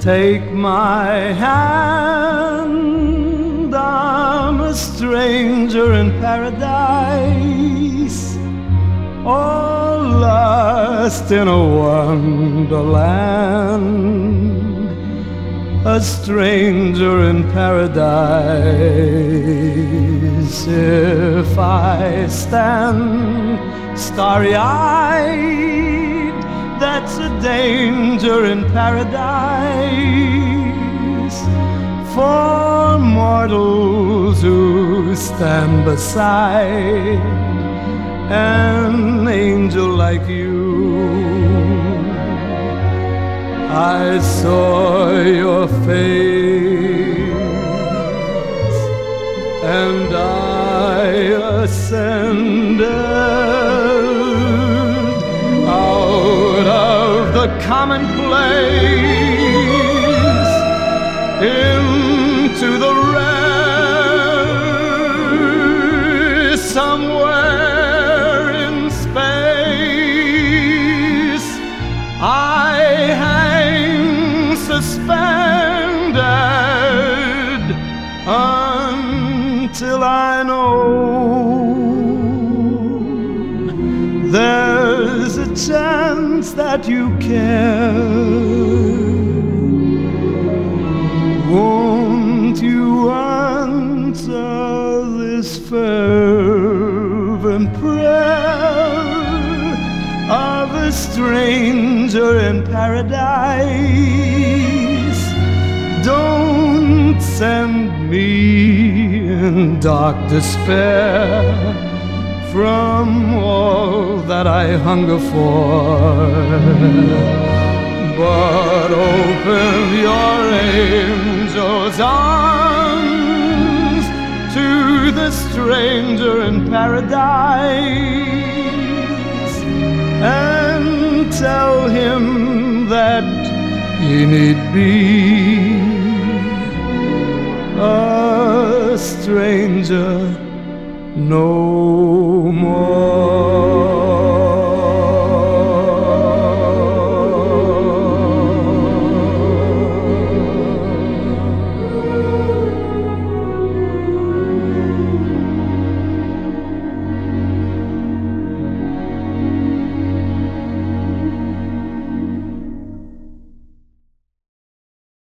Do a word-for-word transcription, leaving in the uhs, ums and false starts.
Take my hand, I'm a stranger in paradise, all lost in a wonderland, a stranger in paradise. If I stand starry-eyed, that's a danger in paradise for mortals who stand beside an angel like you. I saw your face and I ascended out of the commonplace into the rare, somewhere in space. I hang suspended until I know there's a chance that you care. Won't you answer this fervent prayer of a stranger in paradise? Don't send me in dark despair from all that I hunger for, but open your angel's arms to the stranger in paradise and tell him that he need be a stranger no more.